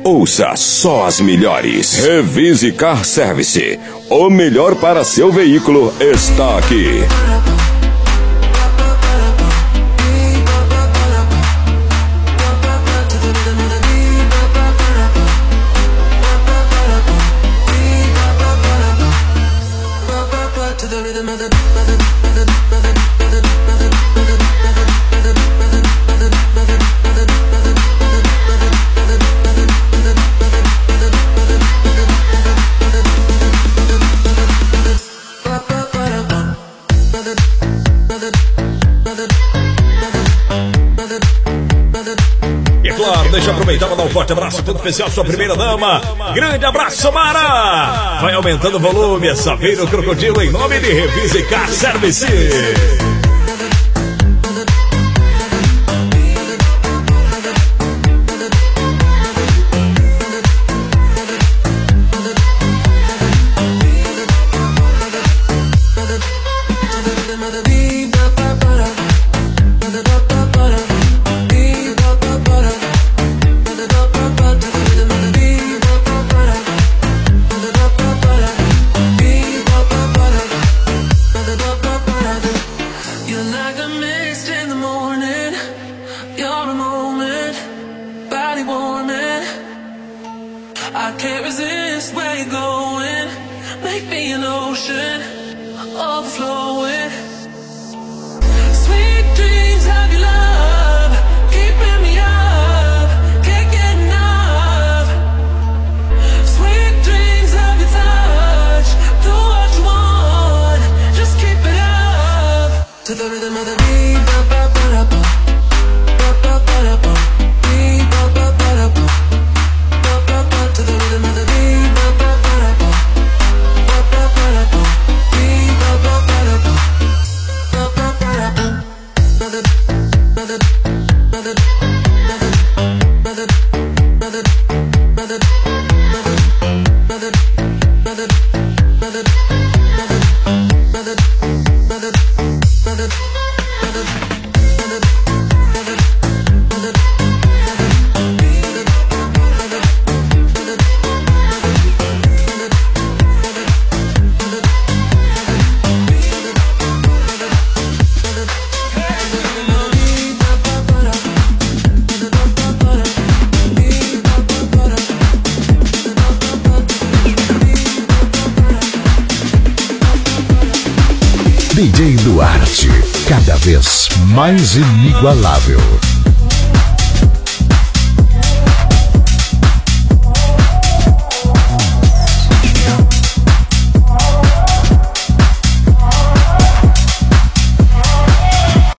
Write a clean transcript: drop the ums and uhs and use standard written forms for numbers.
ouça só as melhores. Revise Car Service. O melhor para seu veículo está aqui. Deixa eu aproveitar para dar um forte abraço todo especial, sua primeira dama. Grande abraço, Mara! Vai aumentando o volume, essa vez no Crocodilo em nome de Revise Car Service. DJ Duarte, cada vez mais inigualável.